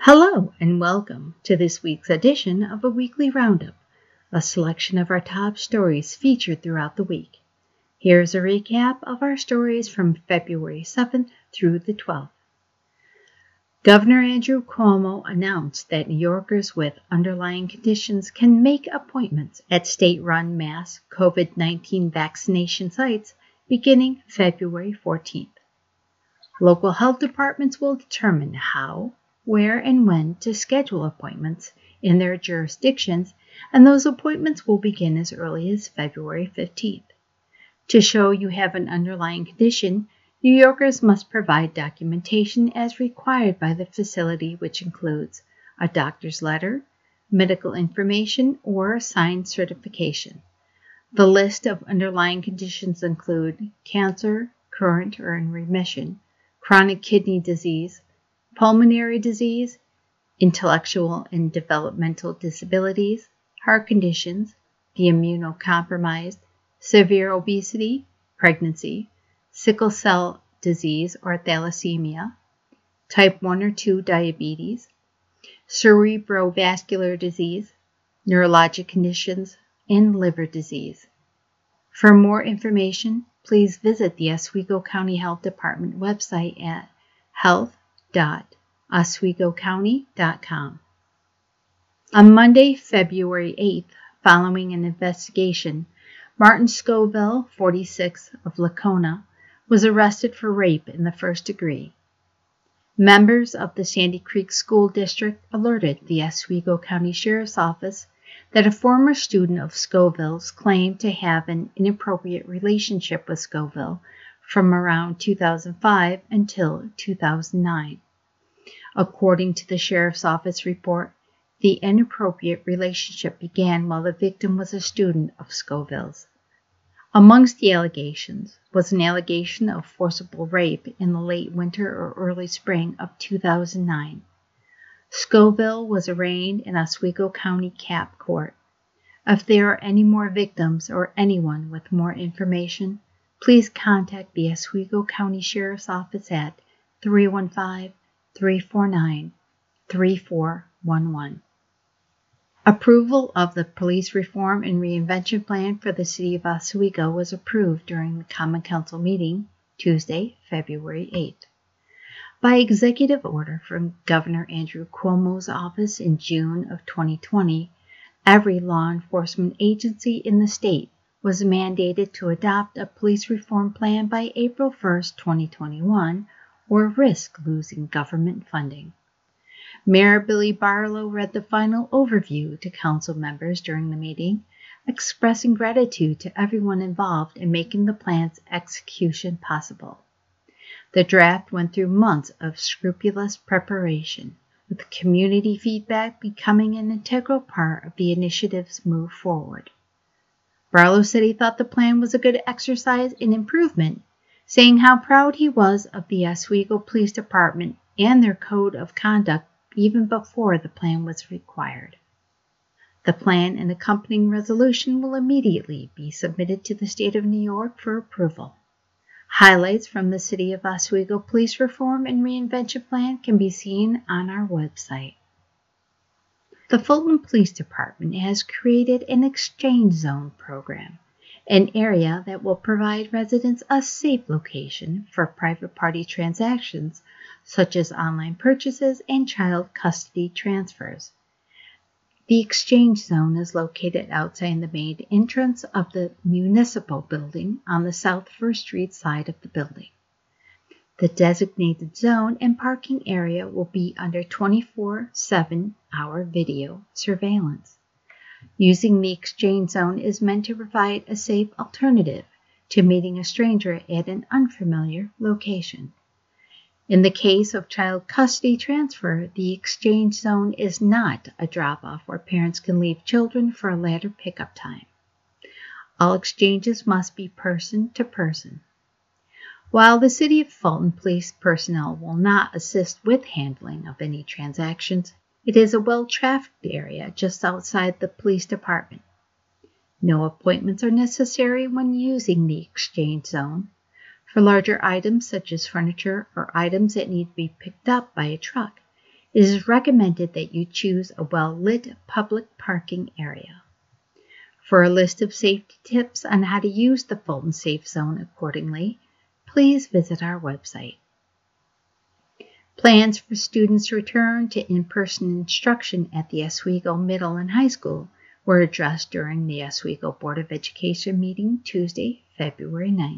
Hello and welcome to this week's edition of a weekly roundup, a selection of our top stories featured throughout the week. Here's a recap of our stories from February 7th through the 12th. Governor Andrew Cuomo announced that New Yorkers with underlying conditions can make appointments at state-run mass COVID-19 vaccination sites beginning February 14th. Local health departments will determine how, where, and when to schedule appointments in their jurisdictions, and those appointments will begin as early as February 15th. To show you have an underlying condition, New Yorkers must provide documentation as required by the facility, which includes a doctor's letter, medical information, or a signed certification. The list of underlying conditions include cancer, current or in remission, chronic kidney disease, pulmonary disease, intellectual and developmental disabilities, heart conditions, the immunocompromised, severe obesity, pregnancy, sickle cell disease or thalassemia, type 1 or 2 diabetes, cerebrovascular disease, neurologic conditions, and liver disease. For more information, please visit the Oswego County Health Department website at health.oswegocounty.com. On Monday, February 8th, following an investigation, Martin Scoville, 46, of Lacona, was arrested for rape in the first degree. Members of the Sandy Creek School District alerted the Oswego County Sheriff's Office that a former student of Scoville's claimed to have an inappropriate relationship with Scoville from around 2005 until 2009. According to the Sheriff's Office report, the inappropriate relationship began while the victim was a student of Scoville's. Amongst the allegations was an allegation of forcible rape in the late winter or early spring of 2009. Scoville was arraigned in Oswego County Cap Court. If there are any more victims or anyone with more information, please contact the Oswego County Sheriff's Office at 315-349-3411. Approval of the Police Reform and Reinvention Plan for the City of Oswego was approved during the Common Council meeting Tuesday, February 8th. By executive order from Governor Andrew Cuomo's office in June of 2020, every law enforcement agency in the state was mandated to adopt a police reform plan by April 1, 2021, or risk losing government funding. Mayor Billy Barlow read the final overview to council members during the meeting, expressing gratitude to everyone involved in making the plan's execution possible. The draft went through months of scrupulous preparation, with community feedback becoming an integral part of the initiative's move forward. Barlow said he thought the plan was a good exercise in improvement, saying how proud he was of the Oswego Police Department and their code of conduct even before the plan was required. The plan and accompanying resolution will immediately be submitted to the State of New York for approval. Highlights from the City of Oswego Police Reform and Reinvention Plan can be seen on our website. The Fulton Police Department has created an exchange zone program, an area that will provide residents a safe location for private party transactions such as online purchases and child custody transfers. The exchange zone is located outside the main entrance of the municipal building on the South First Street side of the building. The designated zone and parking area will be under 24/7-hour video surveillance. Using the exchange zone is meant to provide a safe alternative to meeting a stranger at an unfamiliar location. In the case of child custody transfer, the exchange zone is not a drop-off where parents can leave children for a later pickup time. All exchanges must be person to person. While the City of Fulton police personnel will not assist with handling of any transactions, it is a well-trafficked area just outside the police department. No appointments are necessary when using the exchange zone. For larger items such as furniture or items that need to be picked up by a truck, It is recommended that you choose a well-lit public parking area. For a list of safety tips on how to use the Fulton Safe Zone accordingly, please visit our website. Plans for students' return to in-person instruction at the Oswego Middle and High School were addressed during the Oswego Board of Education meeting Tuesday, February 9th.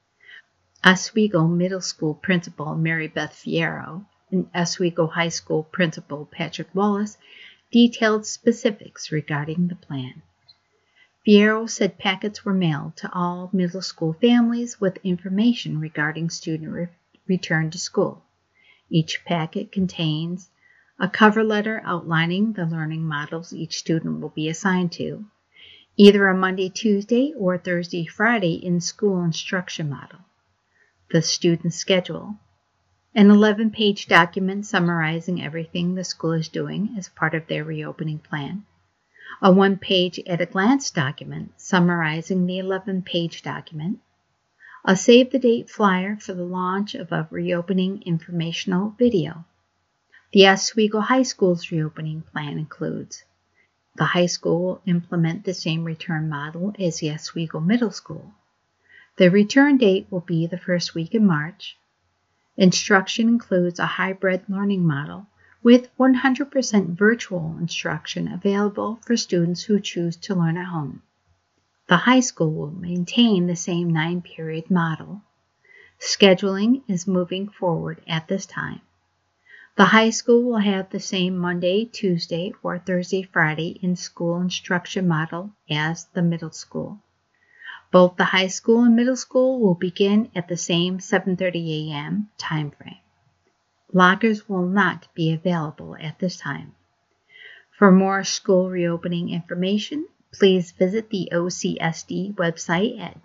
Oswego Middle School Principal Mary Beth Fierro and Oswego High School Principal Patrick Wallace detailed specifics regarding the plan. Fierro said packets were mailed to all middle school families with information regarding student return to school. Each packet contains a cover letter outlining the learning models each student will be assigned to, either a Monday, Tuesday, or Thursday, Friday in-school instruction model, the student schedule, an 11-page document summarizing everything the school is doing as part of their reopening plan, a 1-page at-a-glance document summarizing the 11-page document, a save-the-date flyer for the launch of a reopening informational video. The Oswego High School's reopening plan includes: the high school will implement the same return model as the Oswego Middle School. The return date will be the first week in March. Instruction includes a hybrid learning model with 100% virtual instruction available for students who choose to learn at home. The high school will maintain the same 9-period model. Scheduling is moving forward at this time. The high school will have the same Monday, Tuesday, or Thursday, Friday in-school instruction model as the middle school. Both the high school and middle school will begin at the same 7:30 a.m. time frame. Lockers will not be available at this time. For more school reopening information, please visit the OCSD website at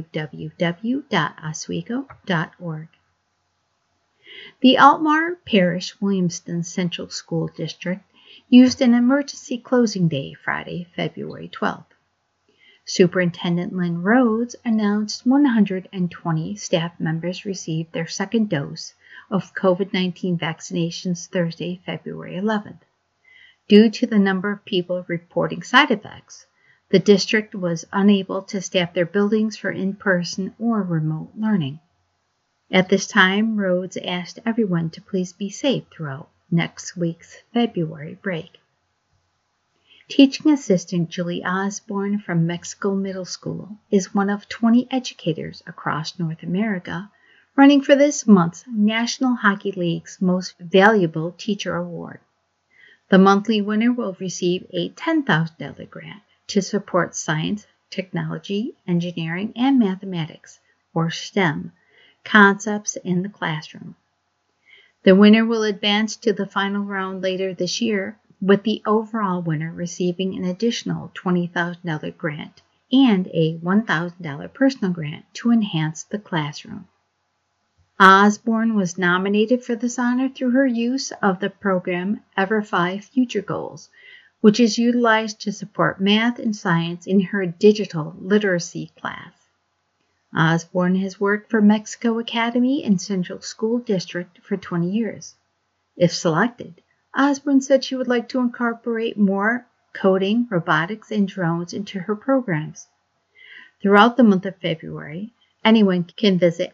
www.oswego.org. The Altmar Parish Williamston Central School District used an emergency closing day Friday, February 12th. Superintendent Lynn Rhodes announced 120 staff members received their second dose of COVID-19 vaccinations Thursday, February 11th. Due to the number of people reporting side effects, the district was unable to staff their buildings for in-person or remote learning. At this time, Rhodes asked everyone to please be safe throughout next week's February break. Teaching assistant Julie Osborne from Mexico Middle School is one of 20 educators across North America running for this month's National Hockey League's Most Valuable Teacher Award. The monthly winner will receive a $10,000 grant to support science, technology, engineering, and mathematics, or STEM, concepts in the classroom. The winner will advance to the final round later this year, with the overall winner receiving an additional $20,000 grant and a $1,000 personal grant to enhance the classroom. Osborne was nominated for this honor through her use of the program EverFi Future Goals, which is utilized to support math and science in her digital literacy class. Osborne has worked for Mexico Academy and Central School District for 20 years. If selected, Osborne said she would like to incorporate more coding, robotics, and drones into her programs. Throughout the month of February, anyone can visit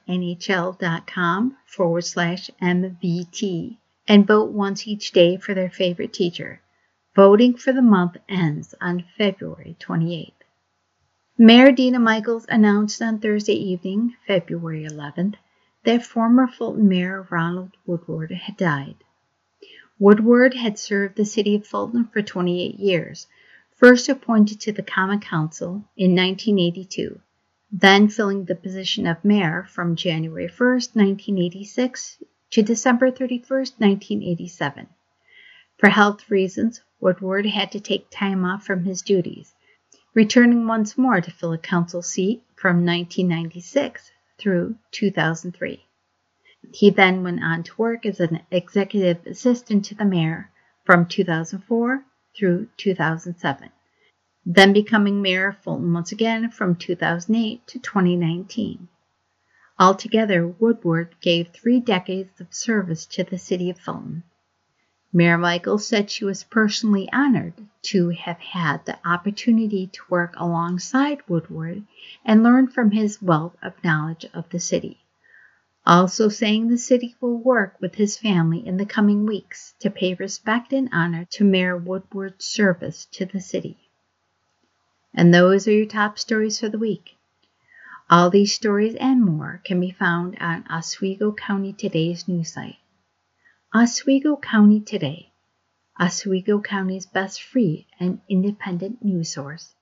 nhl.com/MVT and vote once each day for their favorite teacher. Voting for the month ends on February 28th. Mayor Dina Michaels announced on Thursday evening, February 11th, that former Fulton Mayor Ronald Woodward had died. Woodward had served the city of Fulton for 28 years, first appointed to the Common Council in 1982, then filling the position of mayor from January 1st, 1986 to December 31st, 1987. For health reasons, Woodward had to take time off from his duties, returning once more to fill a council seat from 1996 through 2003. He then went on to work as an executive assistant to the mayor from 2004 through 2007, then becoming mayor of Fulton once again from 2008 to 2019. Altogether, Woodward gave 3 decades of service to the city of Fulton. Mayor Michaels said she was personally honored to have had the opportunity to work alongside Woodward and learn from his wealth of knowledge of the city. Also saying the city will work with his family in the coming weeks to pay respect and honor to Mayor Woodward's service to the city. And those are your top stories for the week. All these stories and more can be found on Oswego County Today's news site. Oswego County Today, Oswego County's best free and independent news source.